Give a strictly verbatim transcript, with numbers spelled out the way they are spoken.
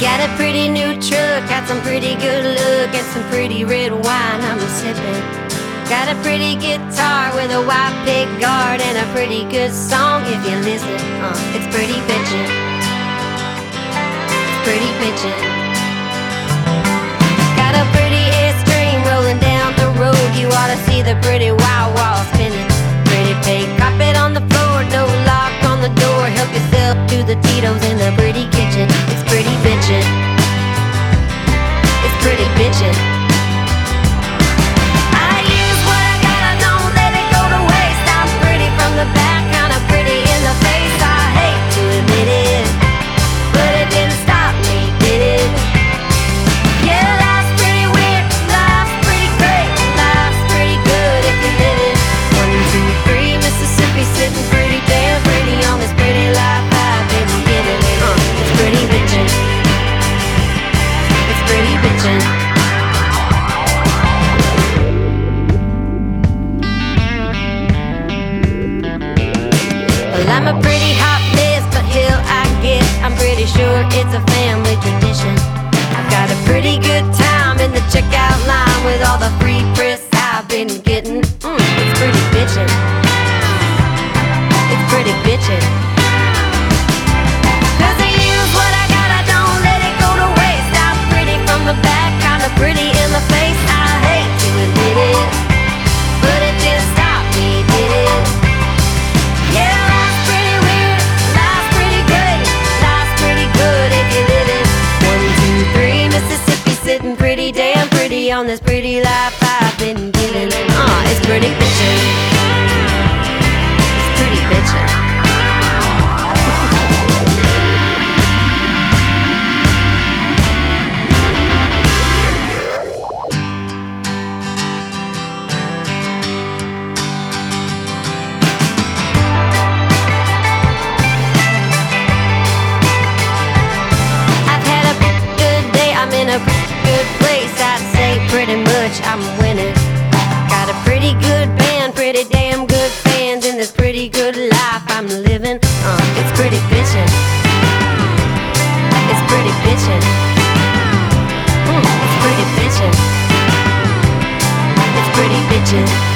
Got a pretty new truck, got some pretty good look, and some pretty red wine I'm sipping. Got a pretty guitar with a white pick guard, and a pretty good song if you listen. Uh, it's pretty bitchin'. It's pretty bitchin'. Got a pretty Airstream rolling down the road. You ought to see the pretty wow wall spinning. Pretty fake carpet on the floor, no lock on the door. Help yourself to the Tito's in the pretty kitchen. It's pretty bitchin'. It's pretty bitchin'. I use what I got, I don't let it go to waste. I'm pretty from the back, kinda pretty in the face. I hate to admit it, but it didn't stop me, did it? Yeah, life's pretty weird, life's pretty great, life's pretty good if you live it. One, two, three, Mississippi, sitting pretty damn pretty on this pretty life I've been giving it. Uh, it's pretty bitchin'. It's pretty bitchin'. Well, I'm a pretty hot mess, but hell I guess I'm pretty sure it's a family tradition. I've got a pretty good time in the checkout line with all the free press I've been getting. Mm, it's pretty bitchin'. It's pretty bitchin'. 'Cause I use what I got, I don't let it go to waste. I'm pretty from the back, kinda pretty in the face. I hate to admit it, but it didn't stop me, did it? Yeah, life's pretty weird, life's pretty great, life's pretty good if you live it. One, two, three, Mississippi, sitting pretty damn pretty on this pretty life I've been giving it. Uh, it's pretty bitchin'. It's pretty bitchin'. I've had a good day, I'm in a good place. I'd say pretty much I'm winning. Got a pretty good band, pretty damn good fans in this pretty good life I'm living. Uh, it's pretty bitchin'. It's pretty bitchin'. Mm, it's pretty bitchin'. It's pretty bitchin'.